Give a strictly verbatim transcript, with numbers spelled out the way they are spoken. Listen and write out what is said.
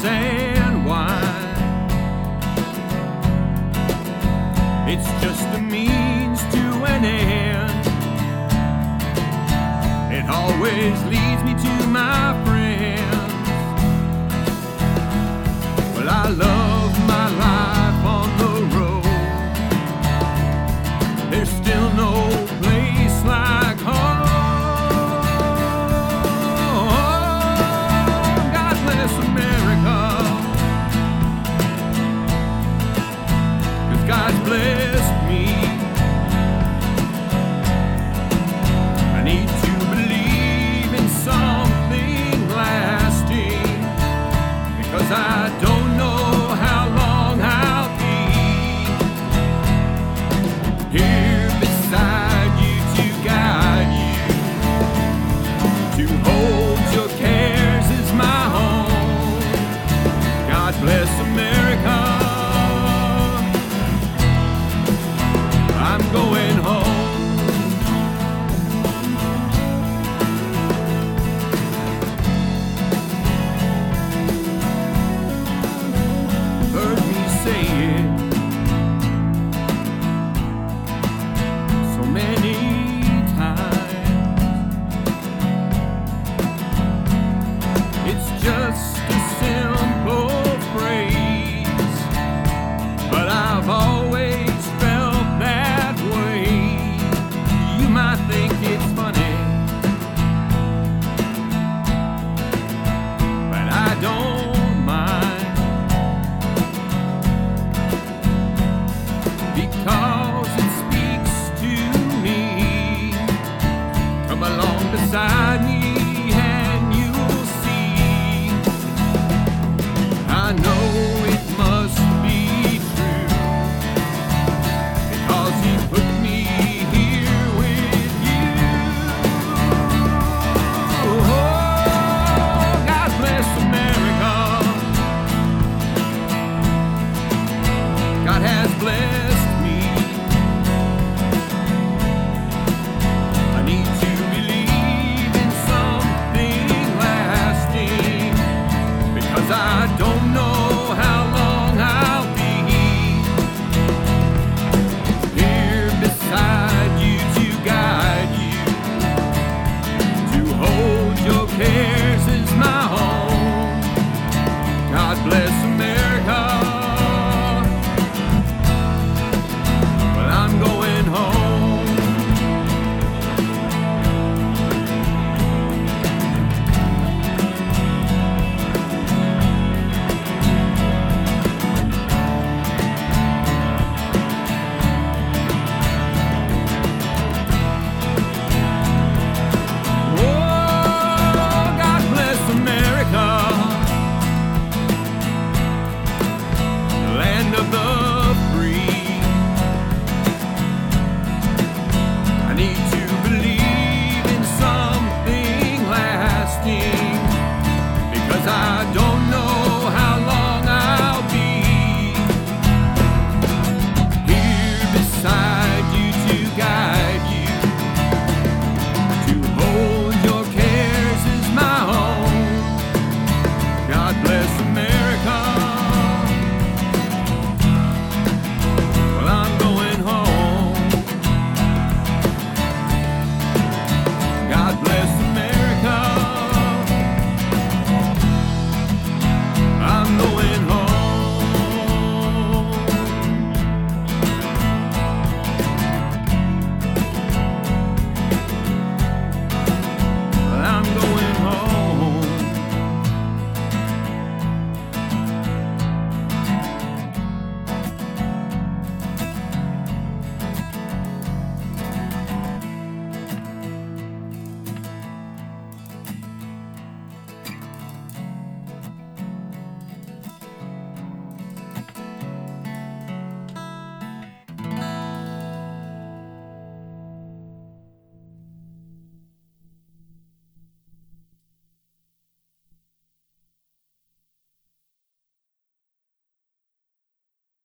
cheese and wine. It's just a means to an end. It always leads me to my friends. Well, I love my life on the road. There's still no place like home. God bless America, 'cause God's blessed me. I need to believe in something lasting, because I don't know how long I'll be here beside you to guide you, to hold your cares as my home. God bless America. I'm going home. Heard me say it so many times. It's just a simple phrase, but I've always felt that way. You might think it's funny, but I don't mind, because it speaks to me. Come along beside me